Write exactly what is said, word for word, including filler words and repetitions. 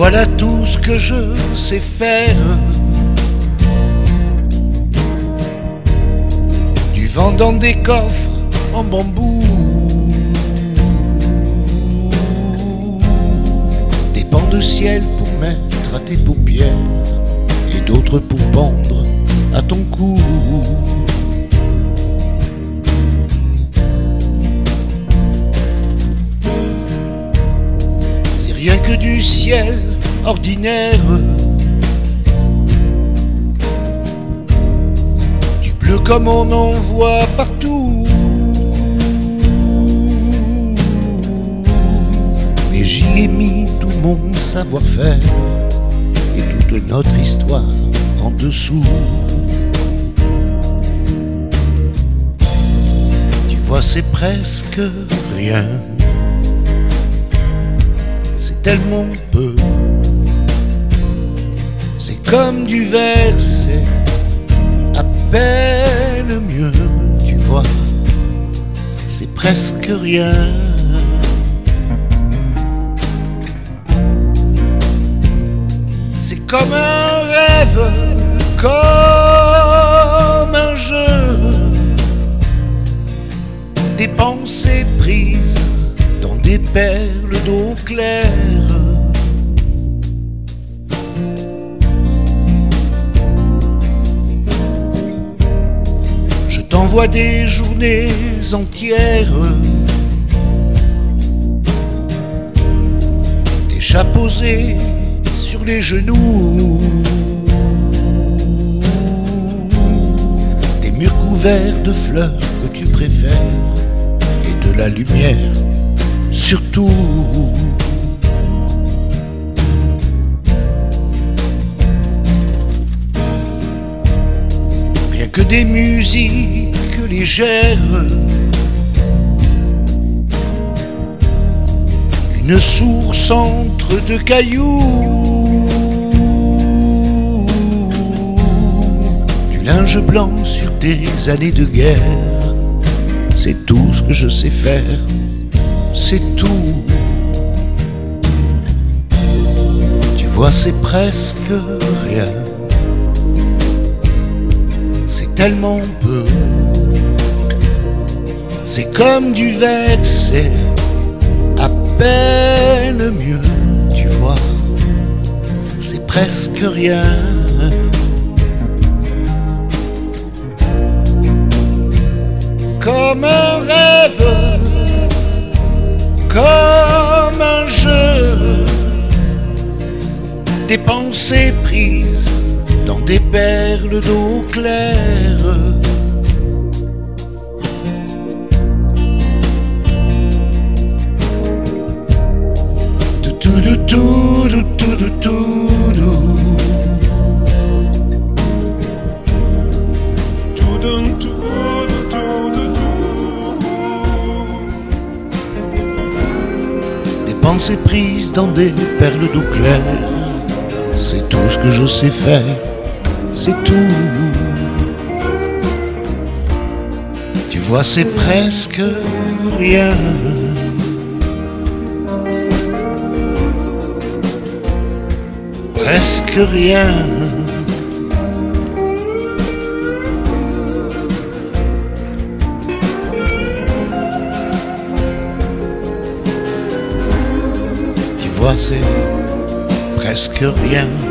Voilà tout ce que je sais faire. Du vent dans des coffres en bambou, des pans de ciel pour mettre à tes paupières et d'autres pour pendre à ton cou. C'est rien que du ciel ordinaire, du bleu comme on en voit partout. Mais j'y ai mis tout mon savoir-faire et toute notre histoire en dessous. Tu vois, c'est presque rien, c'est tellement peu. C'est comme du verset, à peine mieux. Tu vois, c'est presque rien. C'est comme un rêve, comme un jeu, des pensées prises dans des perles d'eau claire. Je t'envoie des journées entières, des chats posés sur les genoux, des murs couverts de fleurs que tu préfères et de la lumière surtout. Rien que des musiques légères, une source entre deux cailloux, du linge blanc sur tes années de guerre. C'est tout ce que je sais faire, c'est tout. Tu vois, c'est presque rien, c'est tellement peu. C'est comme du verset, à peine mieux. Tu vois, c'est presque rien. Comme un rêve, comme un jeu, des pensées prises dans des perles d'eau claire. Tout tout tout tout tout tout. Pensées prises dans des perles d'eau claire, c'est tout ce que je sais faire, c'est tout. Tu vois, c'est presque rien. Presque rien. Tu vois, c'est presque rien.